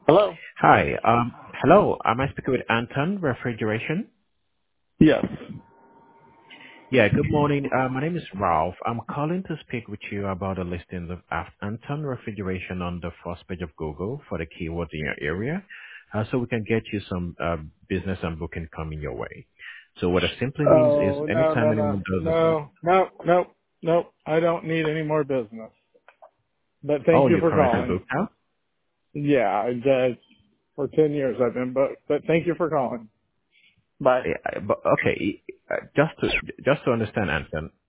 Hello? Hi. Hello. Am I speaking with Anton Refrigeration? Yes. Yeah, good morning. My name is Ralph. I'm calling to speak with you about the listings of Anton Refrigeration on the first page of Google for the keywords in your area, so we can get you some business and booking coming your way. So what it simply means is Oh, no, anytime no, no, anyone does a... no, no, no, no. I don't need any more business. But thank Oh, you you're for currently calling. booked out? Yeah, for 10 years I've been booked. But thank you for calling. Bye. Yeah, but okay, just to understand, Anton,